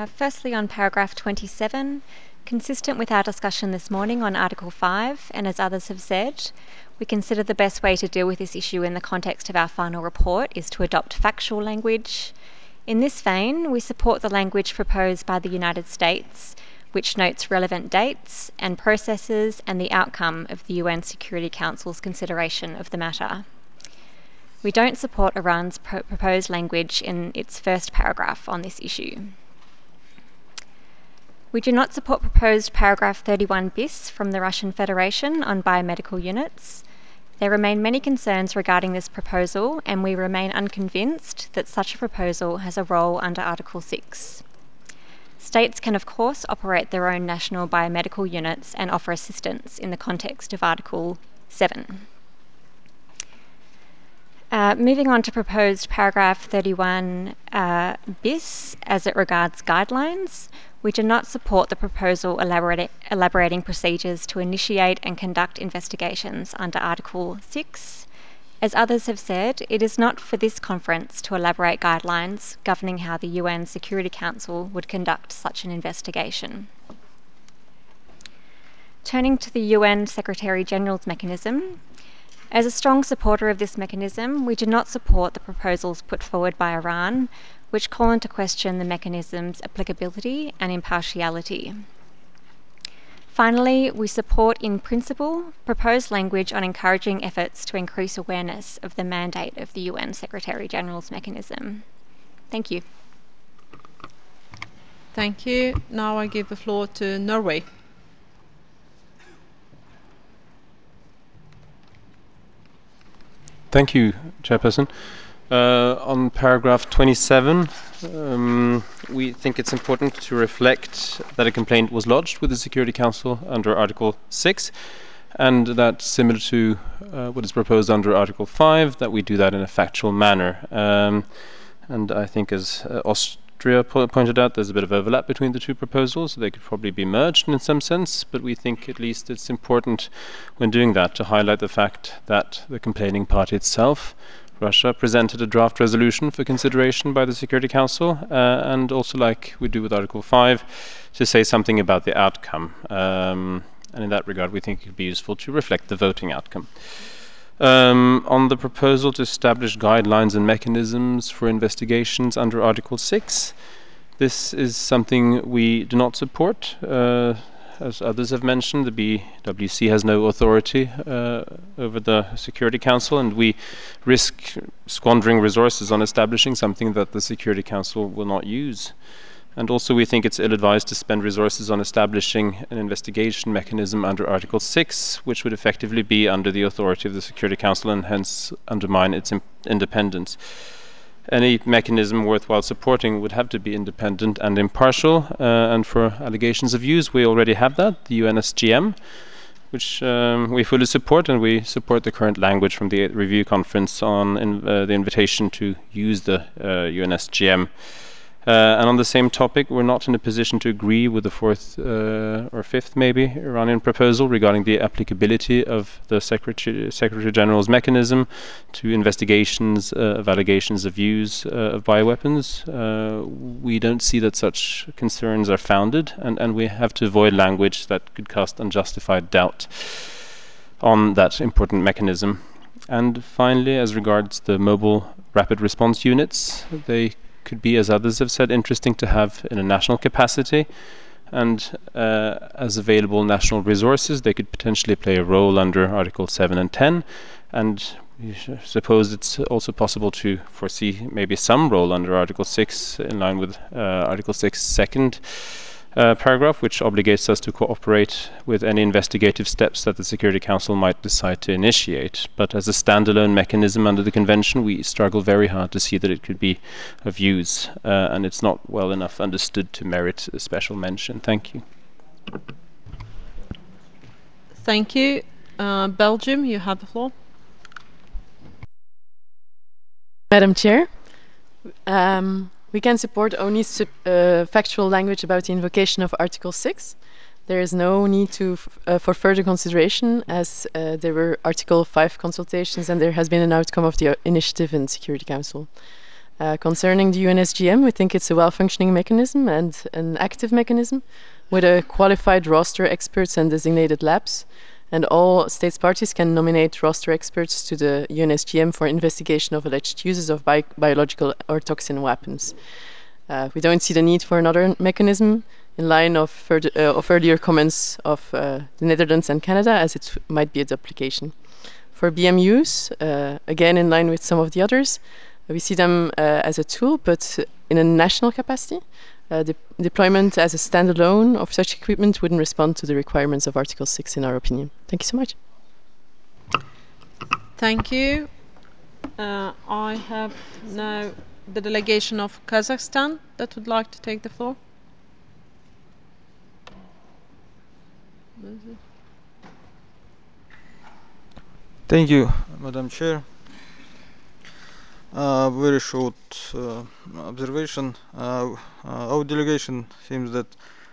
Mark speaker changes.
Speaker 1: Firstly, on paragraph 27, consistent with our discussion this morning on Article 5, and as others have said, we consider the best way to deal with this issue in the context of our final report is to adopt factual language. In this vein, we support the language proposed by the United States, which notes relevant dates and processes and the outcome of the UN Security Council's consideration of the matter. We don't support Iran's proposed language in its first paragraph on this issue. We do not support proposed paragraph 31 bis from the Russian Federation on biomedical units. There remain many concerns regarding this proposal, and we remain unconvinced that such a proposal has a role under Article 6. States can, of course, operate their own national biomedical units and offer assistance in the context of Article 7. Moving on to proposed paragraph 31 bis as it regards guidelines, we do not support the proposal elaborating procedures to initiate and conduct investigations under Article 6. As others have said, it is not for this conference to elaborate guidelines governing how the UN Security Council would conduct such an investigation. Turning to the UN Secretary-General's mechanism, as a strong supporter of this mechanism, we do not support the proposals put forward by Iran, which call into question the mechanism's applicability and impartiality. Finally, we support in principle proposed language on encouraging efforts to increase awareness of the mandate of the UN Secretary-General's mechanism. Thank you.
Speaker 2: Thank you. Now I give the floor to Norway.
Speaker 3: Thank you, Chairperson. On paragraph 27, we think it's important to reflect that a complaint was lodged with the Security Council under Article 6, and that similar to what is proposed under Article 5, that we do that in a factual manner. And I think, as Austria pointed out, there's a bit of overlap between the two proposals, so they could probably be merged in some sense, but we think at least it's important when doing that to highlight the fact that the complaining party itself, Russia, presented a draft resolution for consideration by the Security Council, and also, like we do with Article 5, to say something about the outcome. And in that regard, we think it would be useful to reflect the voting outcome. On the proposal to establish guidelines and mechanisms for investigations under Article 6, this is something we do not support. As others have mentioned, the BWC has no authority over the Security Council, and we risk squandering resources on establishing something that the Security Council will not use. And also we think it's ill-advised to spend resources on establishing an investigation mechanism under Article 6, which would effectively be under the authority of the Security Council and hence undermine its independence. Any mechanism worthwhile supporting would have to be independent and impartial, and for allegations of use, we already have that, the UNSGM, which we fully support, and we support the current language from the review conference on the invitation to use the UNSGM. And on the same topic, we're not in a position to agree with the fourth or fifth, maybe, Iranian proposal regarding the applicability of the Secretary General's mechanism to investigations of allegations of use of bioweapons. We don't see that such concerns are founded, and we have to avoid language that could cast unjustified doubt on that important mechanism. And finally, as regards the mobile rapid response units, they could be, as others have said, interesting to have in a national capacity, and as available national resources, they could potentially play a role under Article 7 and 10, and we suppose it's also possible to foresee maybe some role under Article 6 in line with Article 6 second paragraph, which obligates us to cooperate with any investigative steps that the Security Council might decide to initiate. But as a standalone mechanism under the Convention, we struggle very hard to see that it could be of use, and it's not well enough understood to merit a special mention. Thank you.
Speaker 2: Thank you. Belgium, you have the floor.
Speaker 4: Madam Chair, we can support only factual language about the invocation of Article 6. There is no need for further consideration, as there were Article 5 consultations and there has been an outcome of the initiative in the Security Council. Concerning the UNSGM, we think it's a well-functioning mechanism and an active mechanism with a qualified roster experts and designated labs. And all states parties can nominate roster experts to the UNSGM for investigation of alleged uses of biological or toxin weapons. We don't see the need for another mechanism in line of earlier comments of the Netherlands and Canada, as it might be a duplication. For BMUs, again in line with some of the others, we see them as a tool, but in a national capacity. Deployment as a standalone of such equipment wouldn't respond to the requirements of Article 6 in our opinion. Thank you so much.
Speaker 2: Thank you. I have now the delegation of Kazakhstan that would like to take the floor.
Speaker 5: Thank you, Madam Chair. Very short observation. Our delegation thinks that